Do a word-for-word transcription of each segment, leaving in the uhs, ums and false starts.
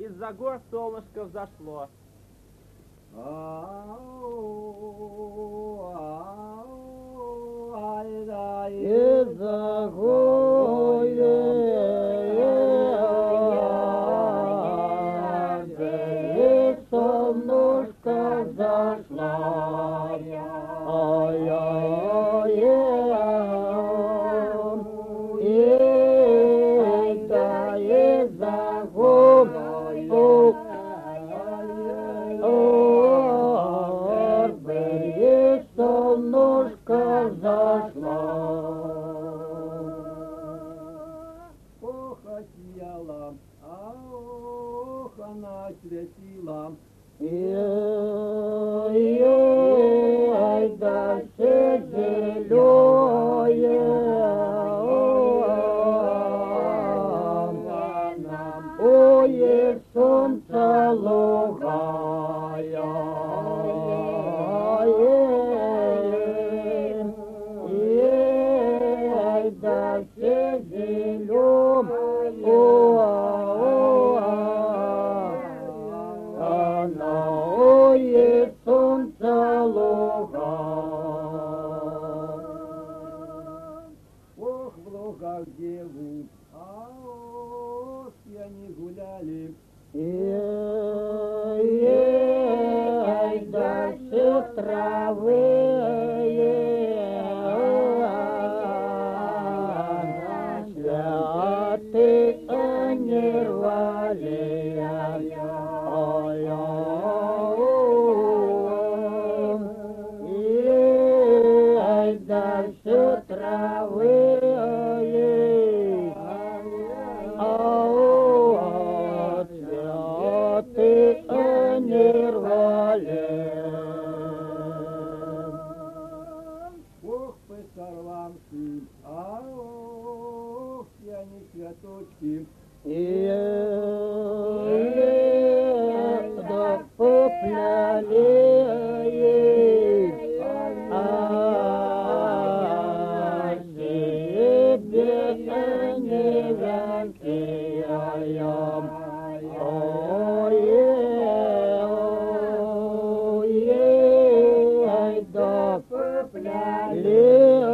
из-за гор солнышко взошло. Из-за гор солнышко взошло. Солнышко взошло. Ох, осияла, а ох, она светила. Ой, да все зеленое, ой, солнце лугая, ой, да все зеленое. Ой, солнце луга. Ох, в лугах деву, а ох, я не гуляли. Эй, да все травы, святые не рвали. Эй, да все травы, святые не рвали. Ох, посорвавши, а ох, я не цветочки. Да попляли, а себе невянки, ой, ой, да попляли,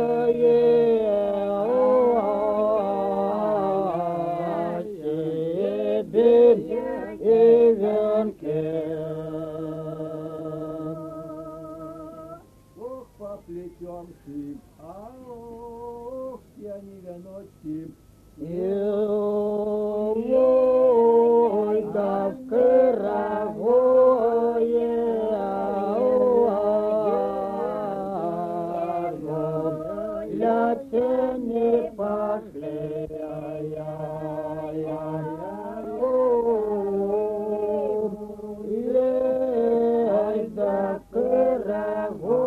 Ох, поплетемши, а ох, я не веночки. Ой, да в Кыровое, ляте не пошли. Ой, да в Кыровое.